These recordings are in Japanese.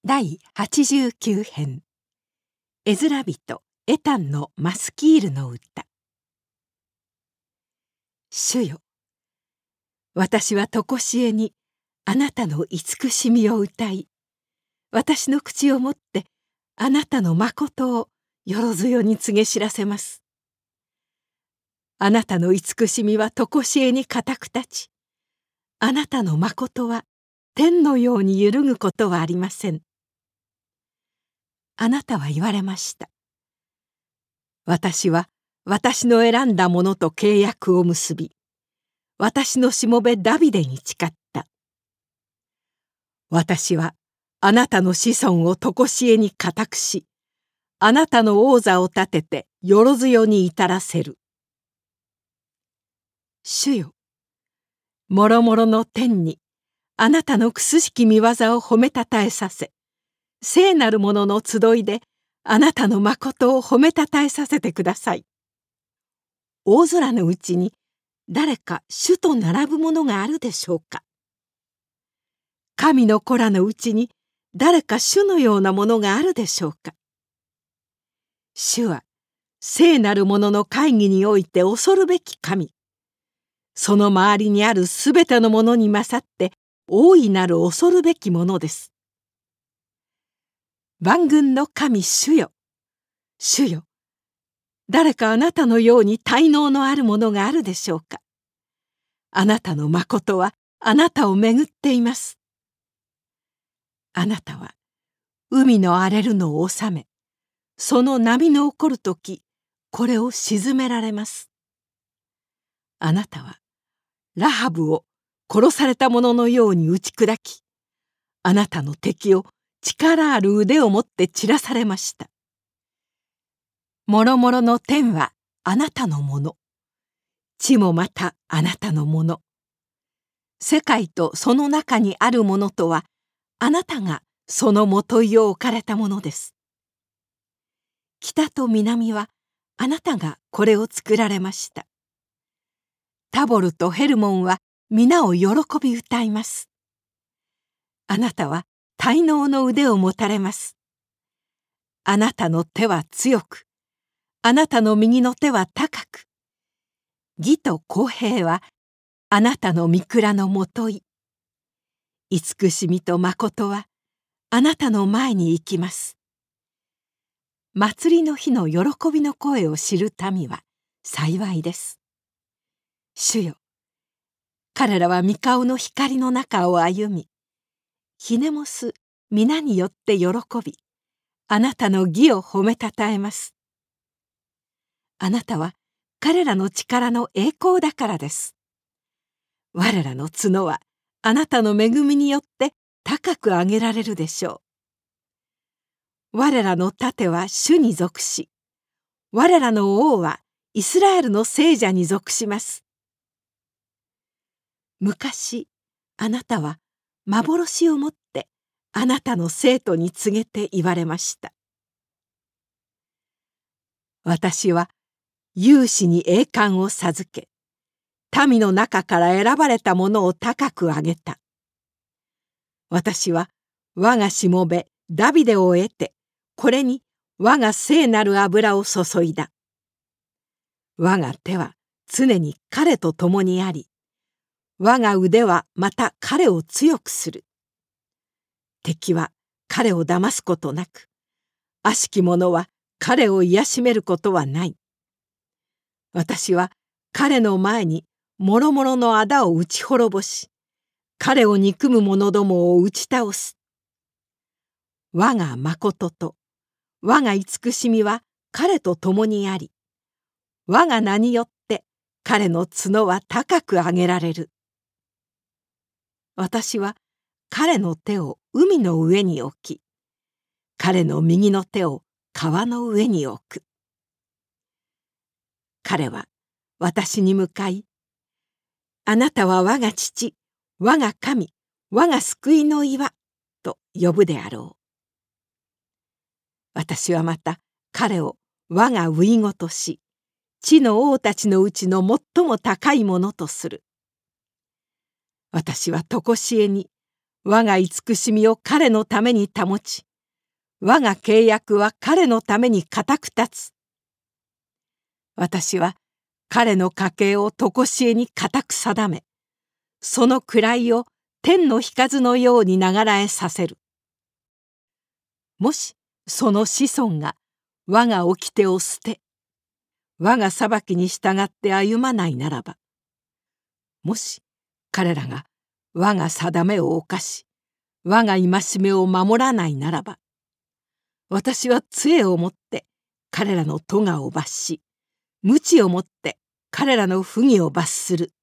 第89編絵面人エタンのマスキールの歌。主よ、私はとこしえにあなたの慈しみを歌い、私の口をもってあなたの誠をよろずよに告げ知らせます。あなたの慈しみはとこしえに固く立ち、あなたの誠は天のように揺るぐことはありません。あなたは言われました。私は私の選んだものと契約を結び、私のしもべダビデに誓った。私はあなたの子孫をとこしえに固くし、あなたの王座を立ててよろずよに至らせる。主よ、もろもろの天にあなたのくすしき御業を褒めたたえさせ、聖なる者の集いであなたの誠を褒めたたえさせてください。大空のうちに誰か主と並ぶものがあるでしょうか。神の子らのうちに誰か主のようなものがあるでしょうか。主は聖なる者の会議において恐るべき神。その周りにあるすべてのものに勝って大いなる恐るべきものです。万軍の神主よ、主よ、誰かあなたのように大能のあるものがあるでしょうか。あなたの誠はあなたをめぐっています。あなたは海の荒れるのを治め、その波の起こるとき、これを鎮められます。あなたはラハブを殺された者のように打ち砕き、あなたの敵を力ある腕を持って散らされました。もろもろの天はあなたのもの、地もまたあなたのもの。世界とその中にあるものとは、あなたがそのもといを置かれたものです。北と南はあなたがこれを作られました。タボルとヘルモンは皆を喜び歌います。あなたは大能の腕を持たれます。あなたの手は強く、あなたの右の手は高く。義と公平はあなたの御蔵のもとい。慈しみと誠はあなたの前に行きます。祭りの日の喜びの声を知る民は幸いです。主よ、彼らは御顔の光の中を歩み、ひねもす皆によって喜び、あなたの義を褒めたたえます。あなたは彼らの力の栄光だからです。我らの角はあなたの恵みによって高く上げられるでしょう。我らの盾は主に属し、我らの王はイスラエルの聖者に属します。昔、あなたは幻をもってあなたの生徒に告げて言われました。私は勇士に栄冠を授け、民の中から選ばれたものを高く上げた。私は我がしもべダビデを得て、これに我が聖なる油を注いだ。我が手は常に彼と共にあり、我が腕はまた彼を強くする。敵は彼を騙すことなく、悪しき者は彼を癒しめることはない。私は彼の前にもろもろの仇を打ち滅ぼし、彼を憎む者どもを打ち倒す。我が誠と我が慈しみは彼と共にあり、我が名によって彼の角は高く上げられる。私は彼の手を海の上に置き、彼の右の手を川の上に置く。彼は私に向かい、あなたは我が父、我が神、我が救いの岩と呼ぶであろう。私はまた彼を我が初子とし、地の王たちのうちの最も高いものとする。私はとこしえに我が慈しみを彼のために保ち、我が契約は彼のために固く立つ。私は彼の家計を常しえに固く定め、その位を天の日のように流らえさせる。もしその子孫が我が掟を捨て、我が裁きに従って歩まないならば、もし彼らが我が定めを犯し、我が戒めを守らないならば、私は杖をもって彼らの咎を罰し、鞭をもって彼らの不義を罰する。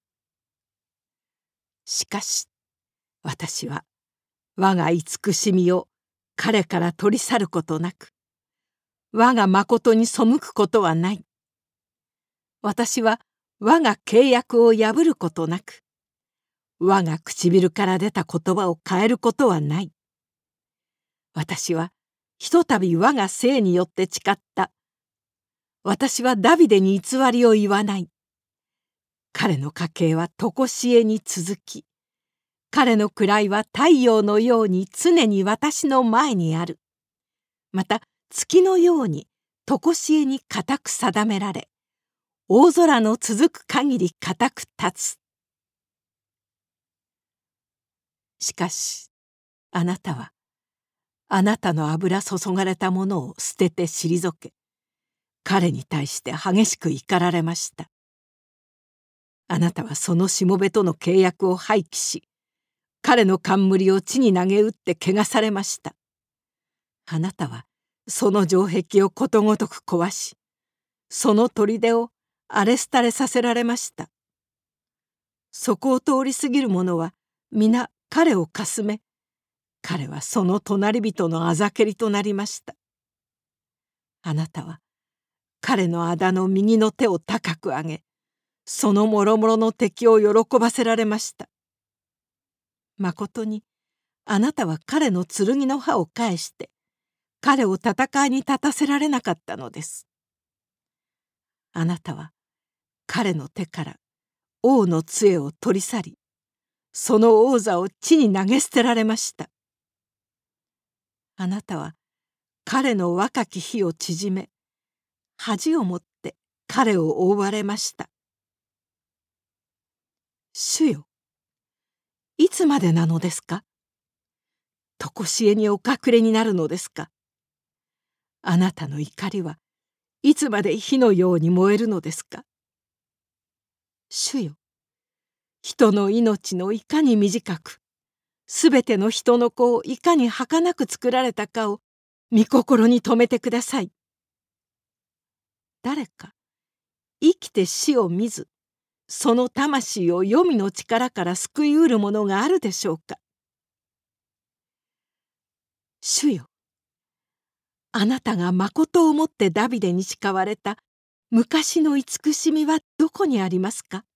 しかし私は我が慈しみを彼から取り去ることなく、我が誠に背くことはない。私は我が契約を破ることなく、我が唇から出た言葉を変えることはない。私はひとたび我が性によって誓った。私はダビデに偽りを言わない。彼の家系は常しえに続き、彼の位は太陽のように常に私の前にある。また月のように常しえに固く定められ、大空の続く限り固く立つ。しかしあなたはあなたの油注がれたものを捨てて退け、彼に対して激しく怒られました。あなたはそのしもべとの契約を廃棄し、彼の冠を地に投げ打って汚されました。あなたはその城壁をことごとく壊し、その砦を荒れ廃れさせられました。そこを通り過ぎる者は皆彼をかすめ、彼はその隣人のあざけりとなりました。あなたは彼のあだの右の手を高く上げ、そのもろもろの敵を喜ばせられました。まことにあなたは彼の剣の刃を返して彼を戦いに立たせられなかったのです。あなたは彼の手から王の杖を取り去り、その王座を地に投げ捨てられました。あなたは彼の若き日を縮め、恥をもって彼を覆われました。主よ、いつまでなのですか？常しえにお隠れになるのですか？あなたの怒りはいつまで火のように燃えるのですか？主よ、人の命のいかに短く、すべての人の子をいかに儚く作られたかを御心に留めてください。誰か生きて死を見ず、その魂を黄泉の力から救いうるものがあるでしょうか？主よ、あなたが誠をもってダビデに誓われた昔の慈しみはどこにありますか？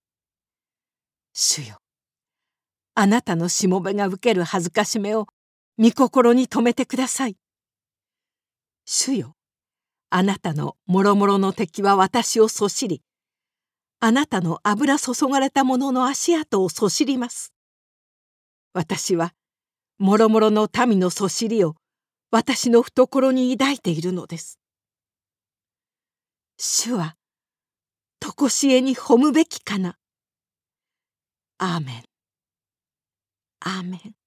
主よ、あなたのしもべが受ける恥ずかしめを御心に留めてください。主よ、あなたのもろもろの敵は私をそしり、あなたの油注がれた者の足跡をそしります。私はもろもろの民のそしりを私の懐に抱いているのです。主は常しえに褒むべきかな。アーメン。アーメン。